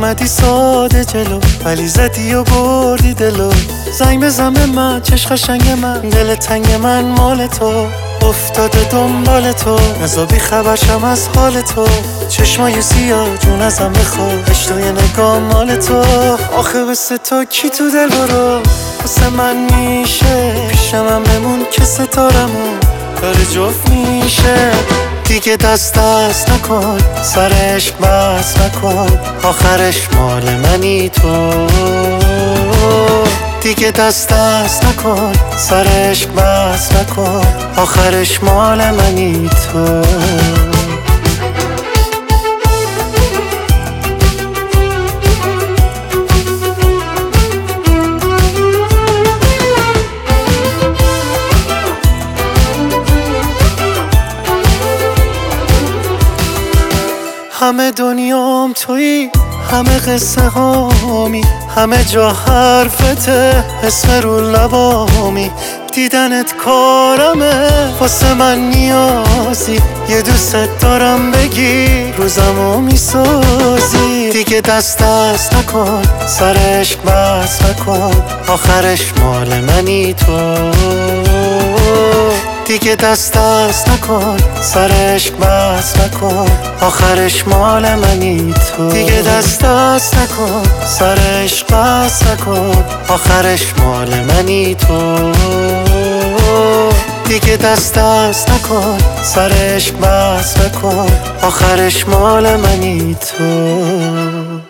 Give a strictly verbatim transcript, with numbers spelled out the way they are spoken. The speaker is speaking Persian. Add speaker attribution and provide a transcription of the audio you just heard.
Speaker 1: اومدی ساده جلو ولی زدی و بردی دلو. زنگ بزن به من چش قشنگ من، دل تنگ من مال تو، افتاده دنبال تو، نزا بی خبرشم از حال تو. چشمای سیاه جون ازم بخواه، اشتوی نگاه مال تو. آخه بسه تو کی تو دل برو واسه من میشه، پیشم هم بمون که ستارمون داره جفت میشه. دیگه دست دست نکن، سر عشق بس نکن، آخرش مال منی تو. دیگه دست دست نکن، سر عشق بس نکن، آخرش مال منی تو. همه دنیام تویی، همه قصه هامی، همه جا حرفته، اسم رو لبامی. دیدنت کارمه، واسه من نیازی، یه دوست دارم بگی روزمو میسازی. دیگه دست دست نکن، سر عشق بس نکن، آخرش مال منی تو. دیگه دست دست نکن، سر عشق بس نکن، آخرش مال منی تو. دیگه دست دست نکن، سر عشق بس نکن، آخرش مال منی تو. دیگه دست دست نکن، سر عشق بس نکن، آخرش مال منی تو.